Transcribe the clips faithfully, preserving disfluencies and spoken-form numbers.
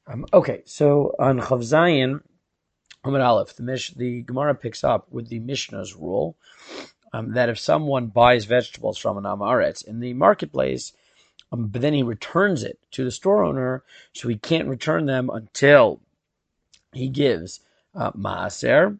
Um, okay, so on Chav Zayin, Amud Aleph, the, Mish, the Gemara picks up with the Mishnah's rule um, that if someone buys vegetables from an Amaretz in the marketplace, um, but then he returns it to the store owner, so he can't return them until he gives uh, Maaser.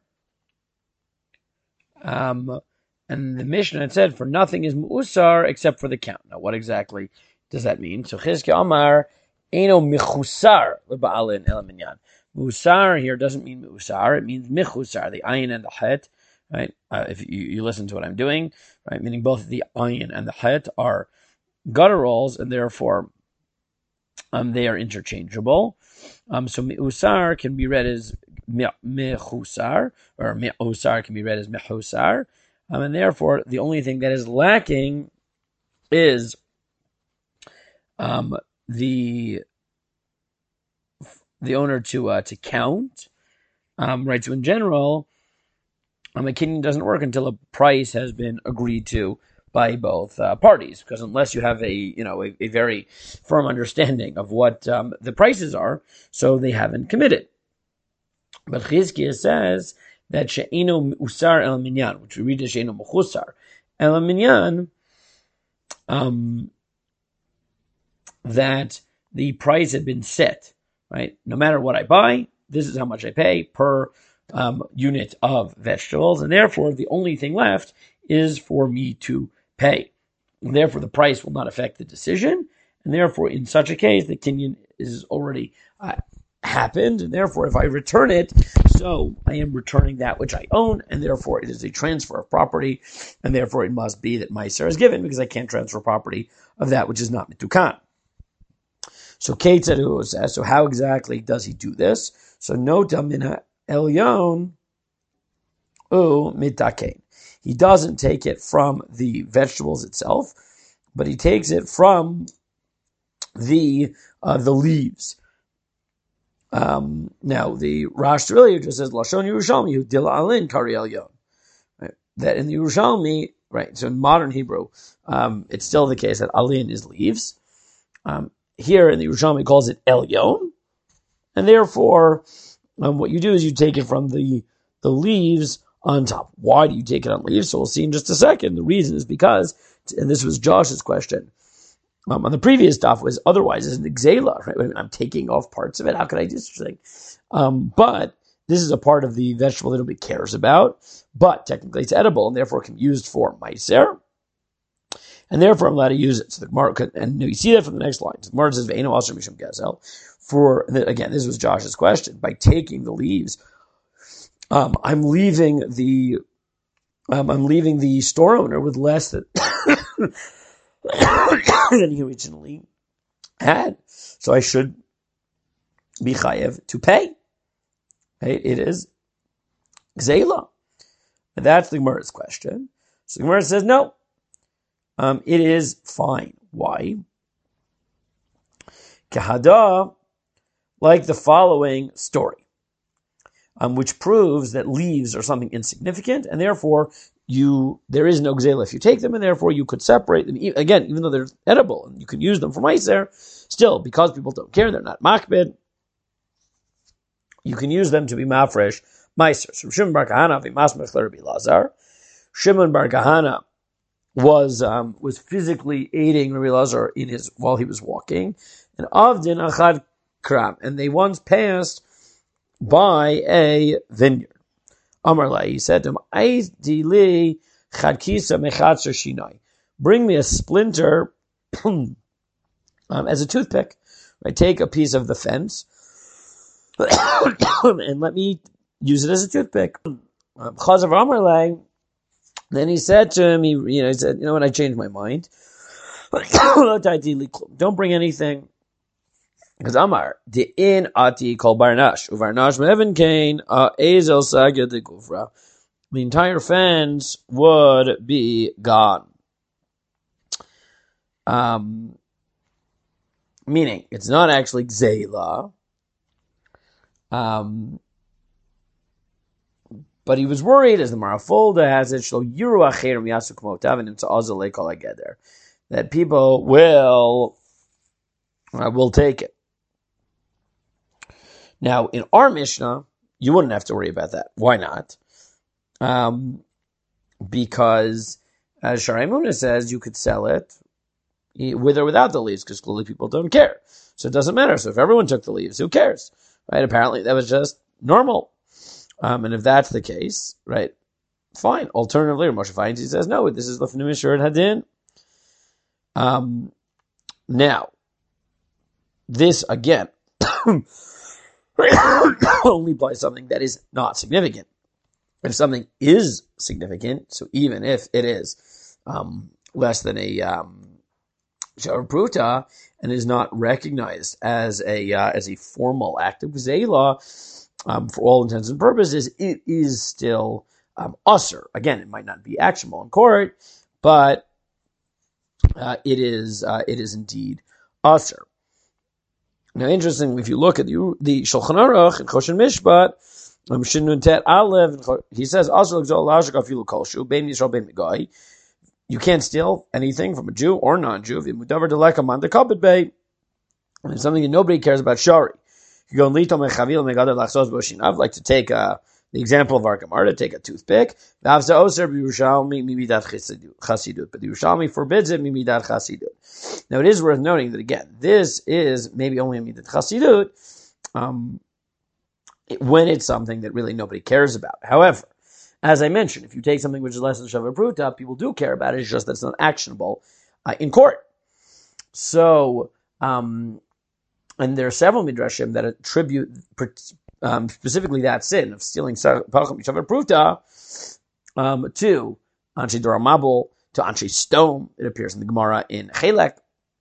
Um, and the Mishnah had said, for nothing is Mu'usar except for the count. Now, what exactly does that mean? So Chizki Amar, Eino Michusar L'Ba'alin El Minyan. Musar here doesn't mean Musar, it means Michusar, the ayin and the het. Right? Uh, if you, you listen to what I'm doing, right, meaning both the ayin and the het are gutturals, and therefore um, they are interchangeable. Um, so Mi'usar can be read as Mechusar, or Mi'usar can be read as Mechusar. Um, and therefore, the only thing that is lacking is um, the the owner to uh, to count. Um, right. So in general, um, a kinyan doesn't work until a price has been agreed to by both uh, parties, because unless you have a you know a, a very firm understanding of what um, the prices are, so they haven't committed. But Chizkiah says that she'eno usar el minyan, which we read as she'eno mechusar el minyan, um, that the price had been set, right? No matter what I buy, this is how much I pay per um, unit of vegetables, and therefore the only thing left is for me to pay. And therefore, the price will not affect the decision, and therefore, in such a case, the kinyan is already uh, happened, and therefore, if I return it, so I am returning that which I own, and therefore it is a transfer of property, and therefore it must be that Meiser is given, because I can't transfer property of that which is not mitukan. So Ketzadu says, so how exactly does he do this? So nota mina elyon u mitakein. He doesn't take it from the vegetables itself, but he takes it from the uh, the leaves. Um, now, the Rash really just says, Lashon Yerushalmi, Dila Alin Kari Elyon. Right? That in the Yerushalmi, right, so in modern Hebrew, um, it's still the case that Alin is leaves. Um, here in the Yerushalmi, he calls it Elyon. And therefore, um, what you do is you take it from the, the leaves on top. Why do you take it on leaves? So we'll see in just a second. The reason is because, and this was Josh's question, Um, on the previous stuff was otherwise it's an exela, right? I mean, I'm taking off parts of it. How could I do such a thing? Um, but this is a part of the vegetable that nobody cares about, but technically it's edible and therefore can be used for meiser, and therefore I'm allowed to use it. So the Gemara could, and you see that from the next line. So the Gemara says, "Ve'eno asher mishum gezel." For again, this was Josh's question. By taking the leaves, um, I'm leaving the um, I'm leaving the store owner with less than. than he originally had. So I should be chayev to pay. Right? It is gzeila. And that's the Gemara's question. So the Gemara says, no, um, it is fine. Why? Kahada, like the following story, um, which proves that leaves are something insignificant, and therefore you there is no gzeila if you take them, and therefore you could separate them. Again, even though they're edible and you can use them for meiser, still, because people don't care, they're not makbid, you can use them to be mafresh meiser. So Shimon bar Kahana v'masmech l'Rabbi Lazar. Shimon bar Kahana was um, was physically aiding Rabbi Lazar in his while he was walking, and avdin achad kram, and they once passed by a vineyard. Amar Lai, he said to him, Aidili chadkisa mechatzer shinai. Bring me a splinter um, as a toothpick. Right, take a piece of the fence and let me use it as a toothpick. Chazav Amar Lai, then he said to him, he, you know, he said, you know what, I changed my mind. Don't bring anything. Because Amar, the in ati kol barnash, uvarnash me'evan kain, ezel saga de gufra. The entire fence would be gone. Um, meaning, it's not actually gzeila. Um, but he was worried, as the Marafolda has it, shlo yiru acherim yasu k'motav, and it's azalei kol hageder, that people will, uh, will take it. Now, in our Mishnah, you wouldn't have to worry about that. Why not? Um, because, as Sharai Muna says, you could sell it with or without the leaves, because clearly people don't care. So it doesn't matter. So if everyone took the leaves, who cares? Right? Apparently that was just normal. Um, and if that's the case, right, fine. Alternatively, Moshe Feinstein says, no, this is Lefnim Mishur Hadin. Um, now, this, again, only applies something that is not significant. If something is significant, so even if it is um, less than a um, Shavar Pruta and is not recognized as a uh, as a formal act of Gzeila, um, for all intents and purposes, it is still um, usher. Again, it might not be actionable in court, but uh, it is uh, it is indeed usher. Now, interestingly, if you look at the, the Shulchan Aruch and Choshen Mishpat, um, Shinun Tet Aleph, he says, you can't steal anything from a Jew or non-Jew. And it's something that nobody cares about. Shari. You go I'd like to take uh, the example of our Gemara, to take a toothpick. But the Yerushalmi forbids it, mimidat chasidut. Now, it is worth noting that, again, this is maybe only a midat chasidut um, when it's something that really nobody cares about. However, as I mentioned, if you take something which is less than Shavar Pruta, people do care about it. It's just that it's not actionable uh, in court. So, um, and there are several midrashim that attribute um, specifically that sin of stealing Shavar Pruta um, to Anshe Doramabel, to Anshe Stone. It appears in the Gemara in Chelek.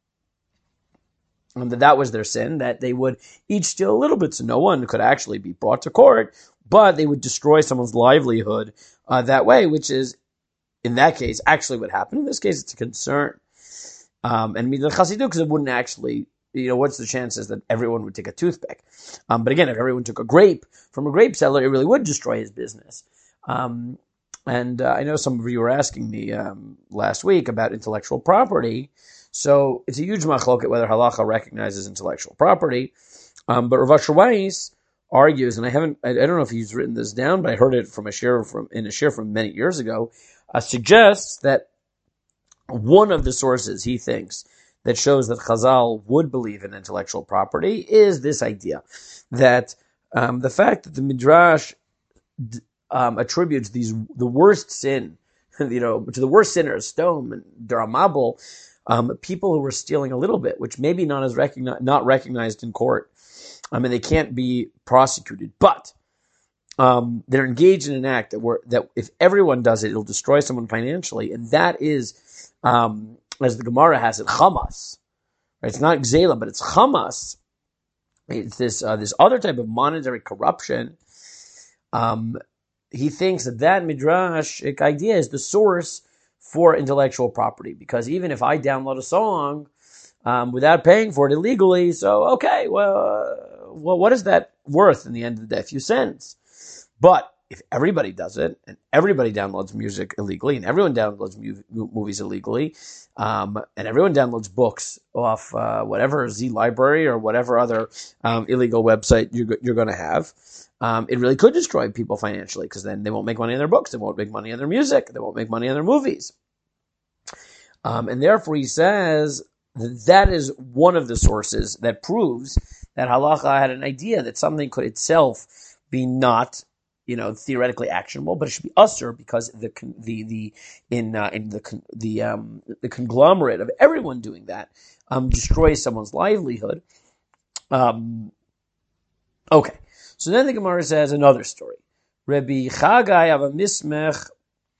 And that that was their sin, that they would each steal a little bit, so no one could actually be brought to court, but they would destroy someone's livelihood uh, that way, which is, in that case, actually what happened. In this case, it's a concern. Um, and Midat Chasidut, because it wouldn't actually, you know, what's the chances that everyone would take a toothpick? Um, but again, if everyone took a grape from a grape seller, it really would destroy his business. Um, and uh, I know some of you were asking me um, last week about intellectual property. So it's a huge machloket whether halacha recognizes intellectual property. Um, but Rav Asher Weiss argues, and I haven't, I, I don't know if he's written this down, but I heard it from a shir from in a shir from many years ago, uh, suggests that one of the sources he thinks that shows that Chazal would believe in intellectual property is this idea that um, the fact that the Midrash um, attributes these the worst sin, you know, to the worst sinners, Stone and Doramabel, um, people who were stealing a little bit, which maybe not as recogni- not recognized in court. I mean, they can't be prosecuted, but um, they're engaged in an act that, were, that if everyone does it, it'll destroy someone financially, and that is, um, as the Gemara has it, chamas. Right? It's not gzela, but it's chamas. It's this uh, this other type of monetary corruption. Um, he thinks that that midrashic idea is the source for intellectual property, because even if I download a song um, without paying for it illegally, so okay, well, uh, well, what is that worth in the end of the day? A few cents. But if everybody does it, and everybody downloads music illegally, and everyone downloads mu- movies illegally, um, and everyone downloads books off uh, whatever Z Library or whatever other um, illegal website you're, you're going to have, um, it really could destroy people financially, because then they won't make money on their books, they won't make money on their music, they won't make money on their movies. Um, and therefore he says that, that is one of the sources that proves that halacha had an idea that something could itself be not, you know, theoretically actionable, but it should be usher, because the the the in uh, in the the um the conglomerate of everyone doing that um destroys someone's livelihood. Um, okay, so then the Gemara says another story. Rabbi Chagai have a mismech.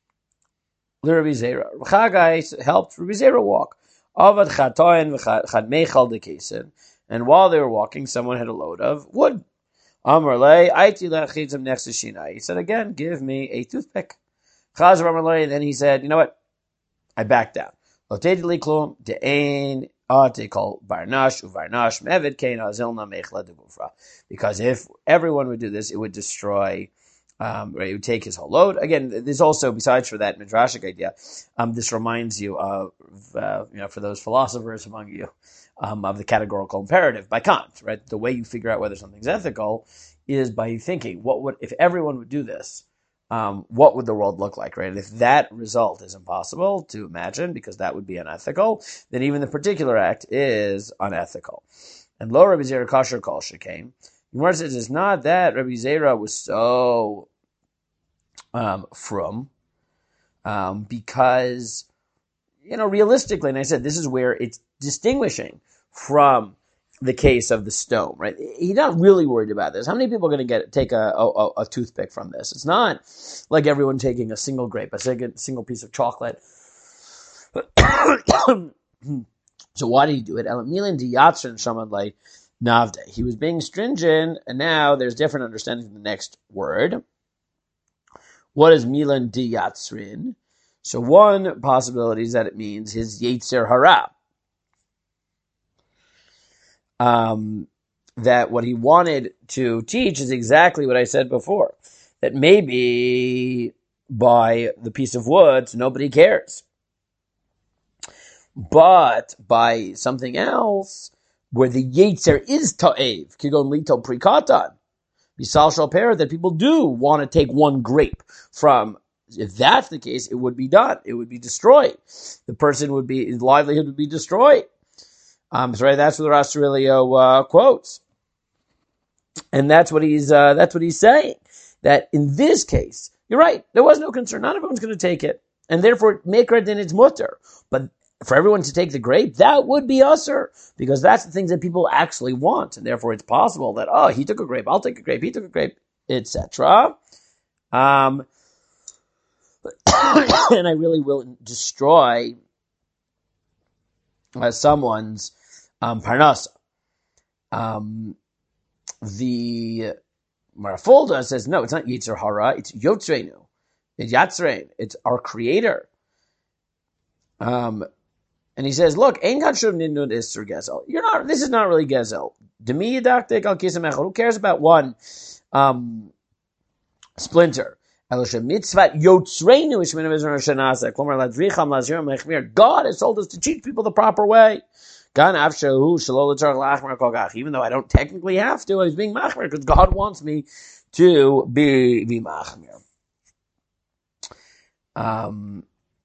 Rabbi Zera. Chagai helped Rabbi Zera walk. Avad chatoin v'chad meichal dekesen, and while they were walking, someone had a load of wood. Amrlei, aiti lechizim nechseshinai. He said, again, give me a toothpick. Chazav Amrlei, and then he said, you know what? I backed down. Lotedli klum de'ein ate kol varnash uvarnash mevid kein azilna meichla degufra. Because if everyone would do this, it would destroy, um, right, it would take his whole load. Again, there's also, besides for that midrashic idea, um, this reminds you of, uh, you know, for those philosophers among you, um, of the categorical imperative by Kant, right? The way you figure out whether something's ethical is by thinking, what would, if everyone would do this, um, what would the world look like, right? And if that result is impossible to imagine, because that would be unethical, then even the particular act is unethical. And lo Rabbi Zera kasher kol shekain. Gemara says it's not that Rabbi Zera was so um, from, um, because, you know, realistically, and I said this is where it's distinguishing from the case of the stone, right? He's not really worried about this. How many people are going to get take a, a, a toothpick from this? It's not like everyone taking a single grape, a single piece of chocolate. So why did he do it? He was being stringent, and now there's different understanding of the next word. What is milan di yatzrin? So one possibility is that it means his yetzer hara. Um, that what he wanted to teach is exactly what I said before. That maybe by the piece of wood, nobody cares. But by something else, where the yetzer is ta'ev, kigon lito prikatan, bisal shalper, that people do want to take one grape from. If that's the case, it would be done. It would be destroyed. The person would be, his livelihood would be destroyed. Um, so right, that's what the Ras Aurelio uh, quotes, and that's what he's uh, that's what he's saying. That in this case, you're right. There was no concern. Not everyone's going to take it, and therefore makra din it's mutter. But for everyone to take the grape, that would be usher, because that's the things that people actually want, and therefore it's possible that oh, he took a grape, I'll take a grape, he took a grape, et cetera. Um, and I really will destroy uh, someone's um, parnasa. Um, the Marfolda says, no, it's not Yetzer Hara, it's Yotzreinu. It's Yatzrein. It's our creator. Um, and he says, look, Ein Kanshur Nindun Isser Gezel. You're not, this is not really Gezel. Demi Yadaktek Al Kisam Echad. Who cares about one um, splinter? God has told us to teach people the proper way. Even though I don't technically have to, I was being machmir because God wants me to be, be machmir. Um,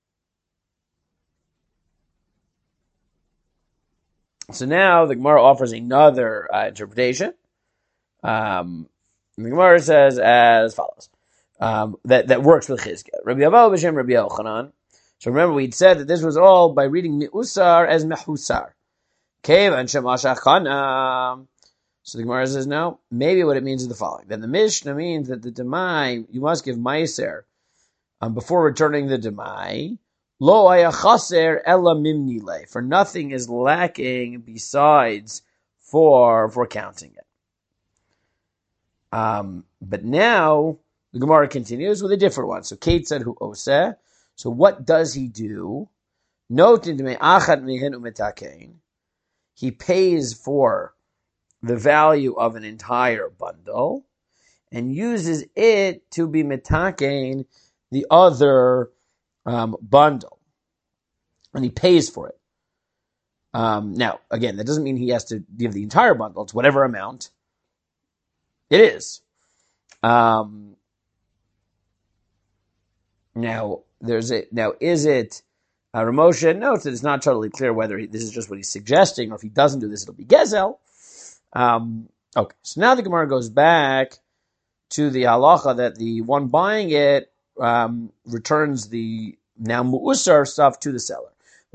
so now the Gemara offers another uh, interpretation. Um, the Gemara says as follows. Um, that, that works with Chizkiah. Rabbi Abahu b'shem Rabbi Yochanan. So remember, we'd said that this was all by reading Mi'usar as Mehusar. Kevan shemashach kana. So the Gemara says, no, maybe what it means is the following. Then the Mishnah means that the Demai, you must give Meiser um, before returning the Demai. Lo haya chaser ela mimni le. For nothing is lacking besides for, for counting it. Um, but now, the Gemara continues with a different one. So Kate said, "Hu oseh." So what does he do? Note in me achad mihin umetakein. He pays for the value of an entire bundle and uses it to be metakein the other um, bundle, and he pays for it. Um, now, again, that doesn't mean he has to give the entire bundle. It's whatever amount it is. Um, Now, there's a, now, is it a Ramosha? Notes that it's not totally clear whether he, this is just what he's suggesting, or if he doesn't do this, it'll be Gezel. Um, okay, so now the Gemara goes back to the halacha that the one buying it um, returns the now mu'usar stuff to the seller.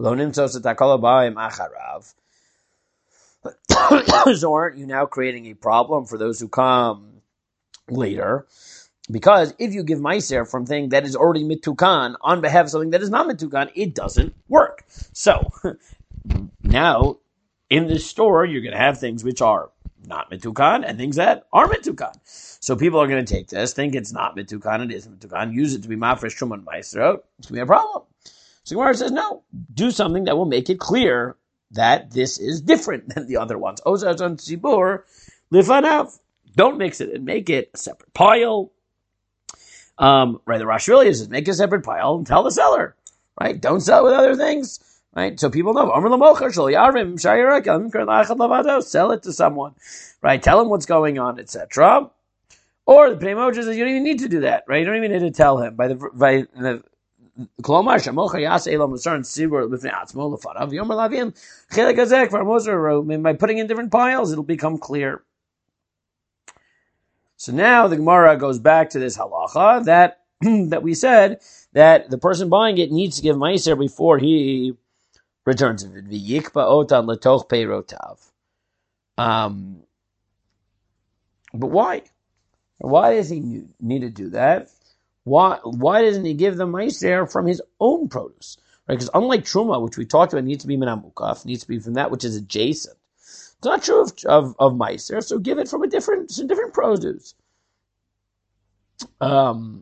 So aren't you now creating a problem for those who come later? Because if you give Meiser from thing that is already mitukan on behalf of something that is not mitukan, it doesn't work. So now in this store, you're going to have things which are not mitukan and things that are mitukan. So people are going to take this, think it's not mitukan, it is mitukan, use it to be mafresh shuman Meiser. It's going to be a problem. So Gemara says, no, do something that will make it clear that this is different than the other ones. Ozazon tzibur lifanav. Don't mix it and make it a separate pile. Um, right, the Rosh really says, make a separate pile and tell the seller, right? Don't sell with other things. Right? So people know. Sell it to someone. Right? Tell them what's going on, et cetera. Or the Pnei Moshe says you don't even need to do that. Right? You don't even need to tell him. By the by the Klomar Shamocha Yase Elam Musar Sibur Lifnei Atzmo Lefanav Yomer Lavim Chelek Hazek Var Moser. By putting in different piles, it'll become clear. So now the Gemara goes back to this halacha that that we said that the person buying it needs to give meiser before he returns it. V'yikba otan letoch peirotav. Um, but why? Why does he need to do that? Why why doesn't he give the meiser from his own produce? Right? Because unlike truma, which we talked about, needs to be min hamukaf, needs to be from that which is adjacent. It's not true of of, of meiser, so give it from a different some different produce. Um.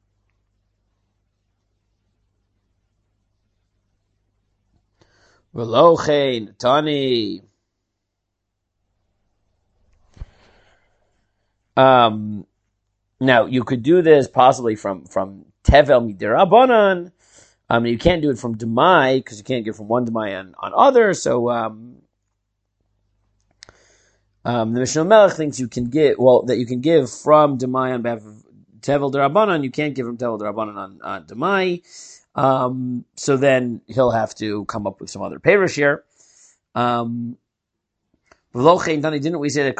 Velochein Tani. Um, now you could do this possibly from from Tevel Midirabanan. Um, you can't do it from Demai because you can't get from one Demai on on other. So um, um, the Mishnah Melech thinks you can get well that you can give from Demai on behalf of Tevel Derabanan. You can't give from Tevel Derabanan on on Demai. Um, so then he'll have to come up with some other parish here. Um, didn't we say that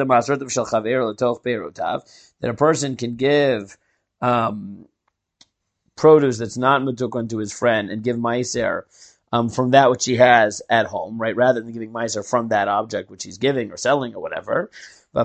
that a person can give um, produce that's not mutukon to his friend and give meiser um, from that which he has at home, right? Rather than giving meiser from that object which he's giving or selling or whatever. Um,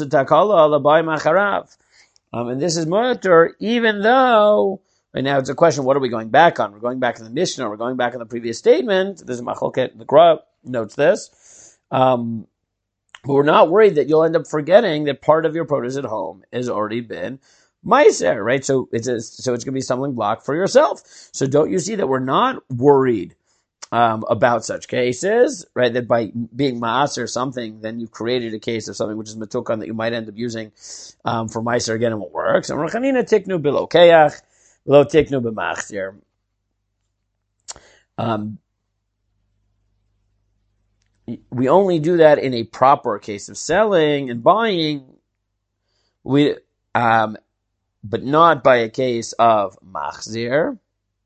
and this is mutter, even though. Right now, it's a question, what are we going back on? We're going back to the Mishnah, we're going back on the previous statement. This is Machlokes, the Gra notes this. Um, but we're not worried that you'll end up forgetting that part of your produce at home has already been meiser, right? So it's a, so it's going to be a stumbling block for yourself. So don't you see that we're not worried um, about such cases, right? That by being ma'aser something, then you've created a case of something which is matukan that you might end up using um, for meiser again and won't work. So Rechanina tiknu bilokeach. Lo tiknu b'machzir. Um, we only do that in a proper case of selling and buying. We, um, but not by a case of machzir.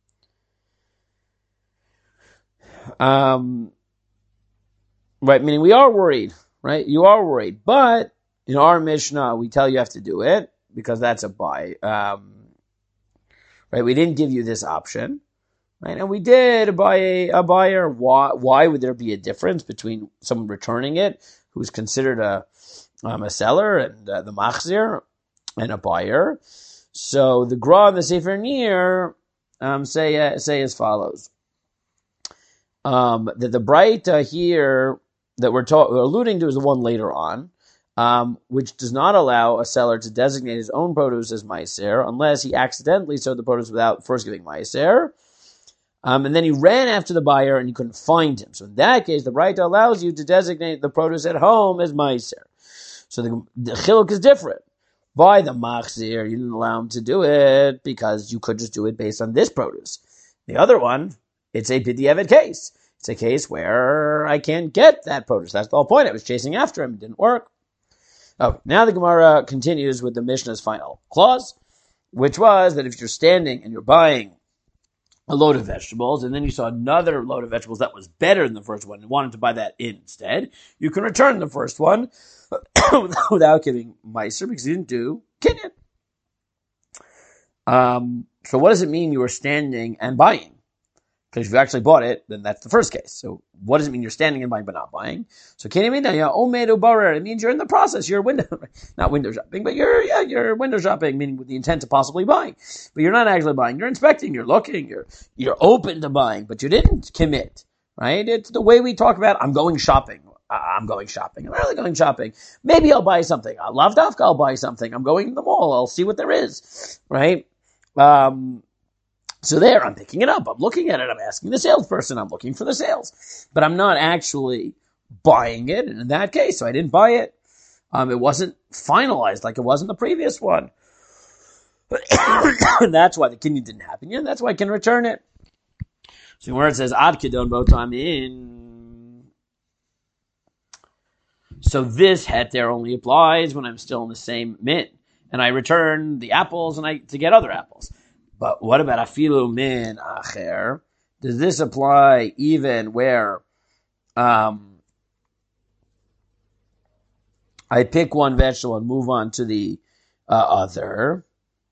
Um, right, meaning we are worried, right? You are worried, but in our Mishnah, we tell you have to do it because that's a buy. Um, Right, we didn't give you this option, right? And we did buy a, a buyer. Why? Why would there be a difference between someone returning it, who's considered a um, a seller, and uh, the machzir, and a buyer? So the Gra and the Sefer Nir um, say uh, say as follows: um, that the Braita here that we're, ta- we're alluding to is the one later on. Um, which does not allow a seller to designate his own produce as meiser unless he accidentally sold the produce without first giving meiser. Um, and then he ran after the buyer and you couldn't find him. So in that case, the Braita allows you to designate the produce at home as meiser. So the, the chiluk is different. By the machzir, you didn't allow him to do it because you could just do it based on this produce. The other one, it's a b'diavad case. It's a case where I can't get that produce. That's the whole point. I was chasing after him. It didn't work. Oh, now the Gemara continues with the Mishnah's final clause, which was that if you're standing and you're buying a load of vegetables, and then you saw another load of vegetables that was better than the first one and wanted to buy that instead, you can return the first one without giving meiser because you didn't do kinyan. Um, so what does it mean you were standing and buying? Because if you actually bought it, then that's the first case. So what does it mean you're standing and buying but not buying? So it means you're in the process. You're window, not window shopping, but you're yeah, you're window shopping, meaning with the intent to possibly buy. But you're not actually buying. You're inspecting. You're looking. You're you're open to buying, but you didn't commit. Right? It's the way we talk about. I'm going shopping. I'm going shopping. I'm really going shopping. Maybe I'll buy something. I'll love dafka. I'll buy something. I'm going to the mall. I'll see what there is. Right? Um. So there, I'm picking it up, I'm looking at it, I'm asking the salesperson, I'm looking for the sales. But I'm not actually buying it, and in that case, so I didn't buy it. Um, it wasn't finalized like it was in the previous one. And that's why the kinyan didn't happen yet, and that's why I can return it. So where it says ad kidon botam in, so this heter only applies when I'm still in the same min, and I return the apples and I to get other apples. But what about afilu min acher? Does this apply even where um, I pick one vegetable and move on to the uh, other?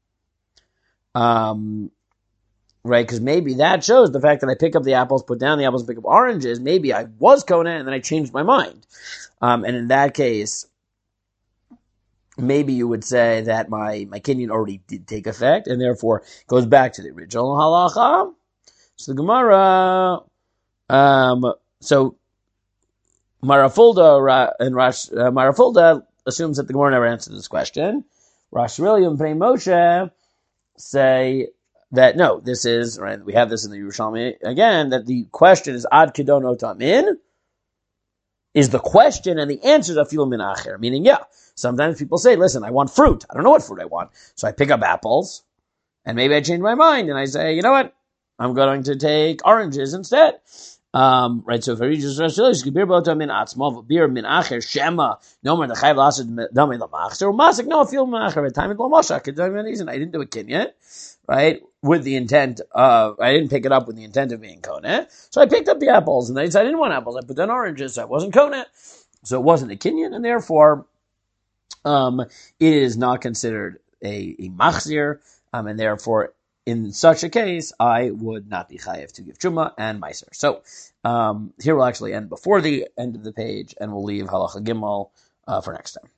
Um, right, because maybe that shows the fact that I pick up the apples, put down the apples, pick up oranges. Maybe I was kona and then I changed my mind. Um, and in that case, maybe you would say that my, my kinyan already did take effect and therefore goes back to the original halacha. So the Gemara, um, so Marafulda and Rash, uh, Marafulda assumes that the Gemara never answered this question. Rash Rillium and Pnei Moshe say that no, this is, right, we have this in the Yerushalmi again, that the question is ad kidon otam in, is the question, and the answer is afilu min acher, meaning, yeah, sometimes people say, listen, I want fruit. I don't know what fruit I want. So I pick up apples, and maybe I change my mind, and I say, you know what? I'm going to take oranges instead. Um, right, so if I read just beer botam min atzmo, beer min acher, shema, no more the chayv lasad dame lamachzer, or masik, no, afilu min acher, time it lo moshach, I didn't do a kinyan, right, with the intent of, I didn't pick it up with the intent of being koneh. So I picked up the apples, and I said I didn't want apples. I put down oranges, so I wasn't koneh. So it wasn't a kinyan, and therefore, um, it is not considered a, a machzir, um, and therefore, in such a case, I would not be chayev to give truma and meiser. So, um, here we'll actually end before the end of the page, and we'll leave halacha gimel, uh, for next time.